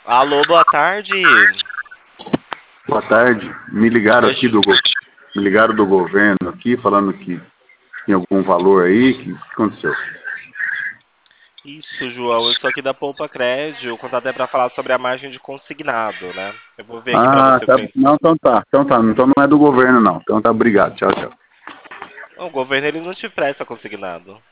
Alô, boa tarde. Boa tarde. Me ligaram É aqui me ligaram do governo aqui, falando que tem algum valor aí. Que aconteceu? Isso, João. Eu sou aqui da Poupa Crédito. O contato é para falar sobre a margem de consignado, né? Eu vou ver aqui para Ah, você o tá. que eu... Não, então tá. Então tá. Então não é do governo, não. Então tá, obrigado. Tchau, tchau. O governo ele não te presta consignado.